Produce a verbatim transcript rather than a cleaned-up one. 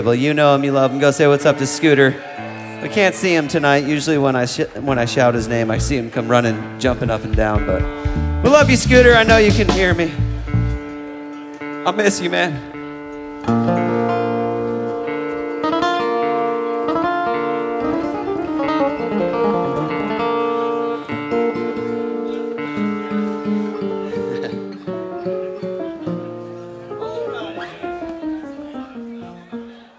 Well, you know him, you love him. Go say what's up to Scooter. We can't see him tonight. Usually when I sh- when I shout his name, I see him come running, jumping up and down. But we love you, Scooter. I know you can hear me. I miss you, man.